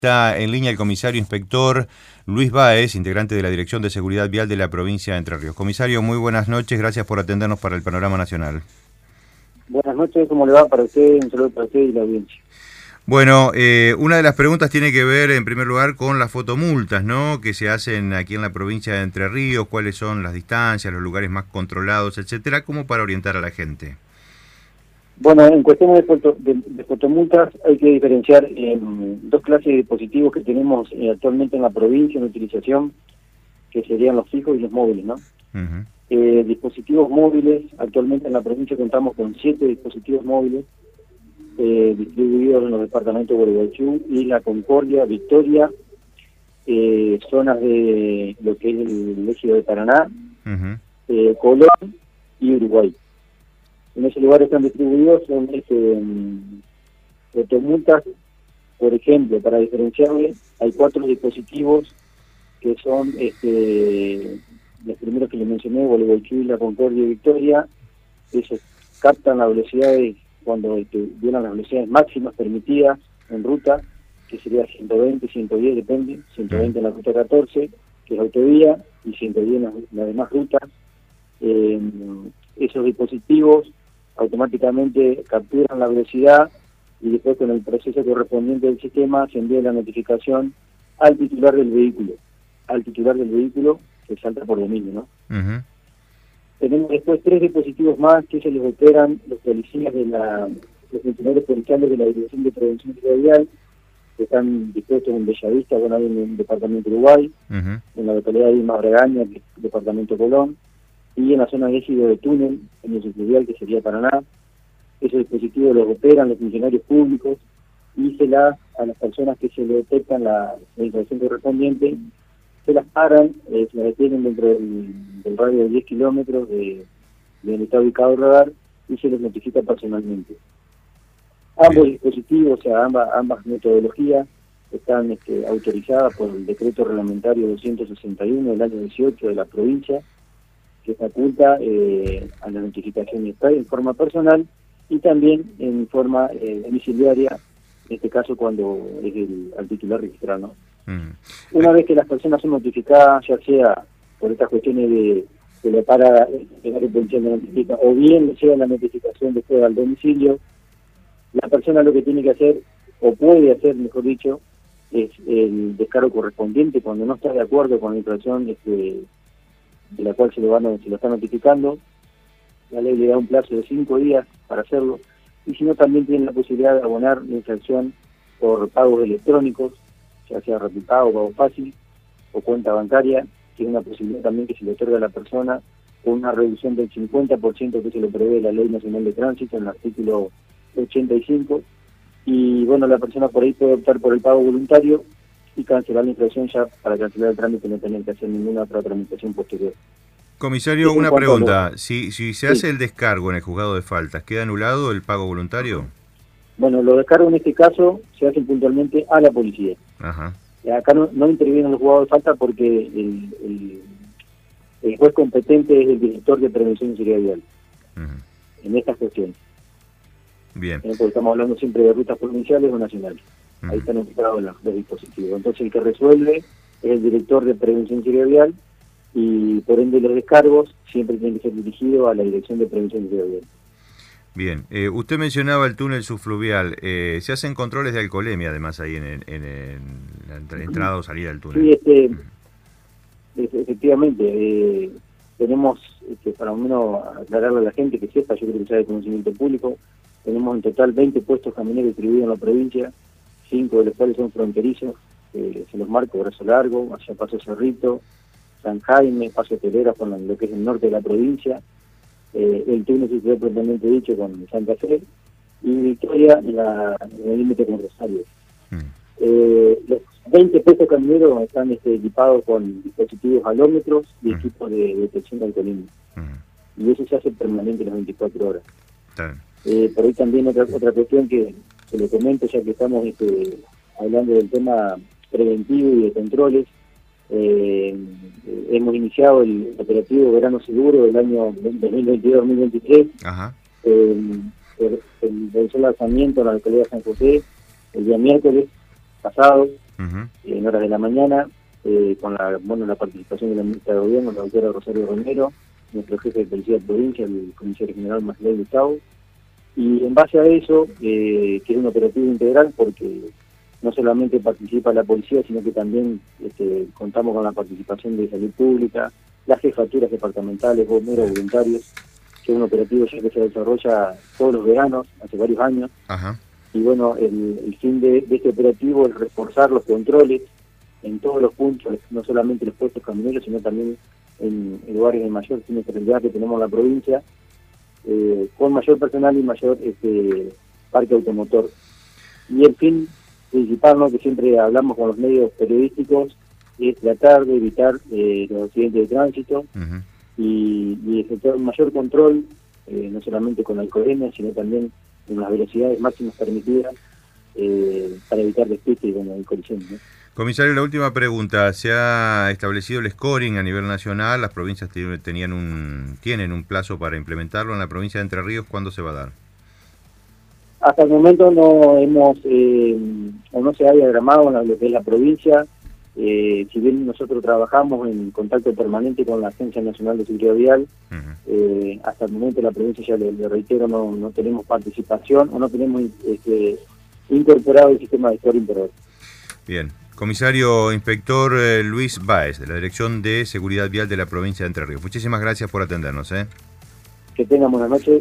Está en línea el comisario inspector Luis Báez, integrante de la Dirección de Seguridad Vial de la provincia de Entre Ríos. Comisario, muy buenas noches, gracias por atendernos para el Panorama Nacional. Buenas noches, ¿cómo le va para usted? Un saludo para usted y la audiencia. Bueno, una de las preguntas tiene que ver, en primer lugar, con las fotomultas, ¿no?, que se hacen aquí en la provincia de Entre Ríos, cuáles son las distancias, los lugares más controlados, etcétera, como para orientar a la gente. Bueno, en cuestión de fotomultas hay que diferenciar dos clases de dispositivos que tenemos actualmente en la provincia en utilización, que serían los fijos y los móviles, ¿no? Uh-huh. Dispositivos móviles, actualmente en la provincia contamos con 7 dispositivos móviles distribuidos en los departamentos de Gualeguaychú y La Concordia, Victoria, zonas de lo que es el ejido de Paraná, Uh-huh. Colón y Uruguay. En ese lugar están distribuidos son fotomultas, por ejemplo, para diferenciarle, hay 4 dispositivos que son los primeros que les mencioné, Gualeguaychú, La Concordia y Victoria. Esos captan las velocidades cuando violan las velocidades máximas permitidas en ruta, que sería 120, 110, depende, 120 en la ruta 14, que es autovía, y 110 en las demás rutas. Esos dispositivos automáticamente capturan la velocidad y después con el proceso correspondiente del sistema se envía la notificación al titular del vehículo que salta por dominio, ¿no? Uh-huh. Tenemos después 3 dispositivos más que se los operan los policías los funcionarios policiales de la Dirección de Prevención Vial, que están dispuestos en Bellavista, bueno, en el departamento de Uruguay, Uh-huh. en la localidad de Irma Bragaña, que es el departamento de Colón, y en la zona de ejido de túnel, en el subfluvial, que sería Paraná. Esos dispositivos los operan los funcionarios públicos y a las personas que se le detectan la infracción correspondiente, se las paran, se las detienen dentro del radio de 10 kilómetros de donde está ubicado el radar y se les notifica personalmente. Ambos dispositivos, o sea, ambas metodologías están autorizadas por el decreto reglamentario 261 del año 18 de la provincia, que faculta a la notificación en forma personal y también en forma domiciliaria, en este caso cuando es al titular registrado, ¿no? Una vez que las personas son notificadas, ya sea por estas cuestiones de la parada, el área policial de notifica, o bien sea la notificación después al domicilio, la persona lo que tiene que hacer, o puede hacer, mejor dicho, es el descargo correspondiente cuando no está de acuerdo con la infracción de la cual se lo está notificando. La ley le da un plazo de 5 días para hacerlo, y si no, también tiene la posibilidad de abonar la infracción por pagos electrónicos, ya sea Rapipago, Pago Fácil o cuenta bancaria, que es una posibilidad también que se le otorga a la persona con una reducción del 50% que se le prevé la Ley Nacional de Tránsito en el artículo 85, y bueno, la persona por ahí puede optar por el pago voluntario y cancelar la infracción ya para cancelar el trámite, no tener que hacer ninguna otra tramitación posterior. Comisario, una pregunta. Si se hace el descargo en el juzgado de faltas, ¿queda anulado el pago voluntario? Bueno, los descargos en este caso se hacen puntualmente a la policía. Ajá. Acá no intervienen los juzgados de falta porque el juez competente es el director de Prevención y Seguridad Vial en estas cuestiones. Bien. Porque estamos hablando siempre de rutas provinciales o nacionales. Ahí están ubicados los dispositivos. Entonces el que resuelve es el director de Prevención y Seguridad Vial, y por ende los descargos siempre tienen que ser dirigidos a la Dirección de Prevención y Seguridad Vial. Bien, usted mencionaba el túnel subfluvial. Se hacen controles de alcoholemia además ahí en la entrada o salida del túnel. Sí, efectivamente. Tenemos, para al menos aclararle a la gente que sepa, yo creo que sea de conocimiento público, tenemos en total 20 puestos camioneros distribuidos en la provincia, 5 de los cuales son fronterizos, se los marco, Brazo Largo, hacia Paso Cerrito, San Jaime, Paso Telera, con lo que es el norte de la provincia, el túnel subfluvial propiamente dicho con Santa Fe, y Victoria en el límite con Rosario. Los 20 puestos camioneros están equipados con dispositivos halómetros y equipos de detección de alcoholismo. Y eso se hace permanente las 24 horas. Por ahí también otra cuestión que le comento, ya que estamos hablando del tema preventivo y de controles. Hemos iniciado el operativo Verano Seguro del año 2022-2023. El lanzamiento en la localidad de San José el día miércoles, pasado, Ujú. en horas de la mañana, con la participación de la ministra de Gobierno, la doctora Rosario Romero, nuestro jefe de policía de provincia, el comisario general Masley Gustavo, y en base a eso, que es un operativo integral porque no solamente participa la policía, sino que también contamos con la participación de salud pública, las jefaturas departamentales, bomberos voluntarios, que es un operativo ya que se desarrolla todos los veranos, hace varios años. Ajá. Y bueno, el fin de este operativo es reforzar los controles en todos los puntos, no solamente los puestos camioneros, sino también en lugares de mayor siniestralidad que tenemos en la provincia, con mayor personal y mayor parque automotor. Y el fin principal, ¿no?, que siempre hablamos con los medios periodísticos, es tratar de evitar los accidentes de tránsito. Ujú. Y efectuar un mayor control, no solamente con la alcoholemia, sino también en las velocidades máximas permitidas, para evitar despistes y bueno, colisiones, ¿no? Comisario, la última pregunta. ¿Se ha establecido el scoring a nivel nacional? ¿Las provincias tienen un plazo para implementarlo? En la provincia de Entre Ríos, ¿cuándo se va a dar? Hasta el momento no hemos, o no se ha diagramado en lo que es la provincia. Si bien nosotros trabajamos en contacto permanente con la Agencia Nacional de Seguridad Vial, hasta el momento la provincia, ya le reitero, no tenemos participación o no tenemos incorporado el sistema de scoring por hoy. Bien. Comisario Inspector Luis Báez, de la Dirección de Seguridad Vial de la provincia de Entre Ríos. Muchísimas gracias por atendernos. Que tengan buenas noches.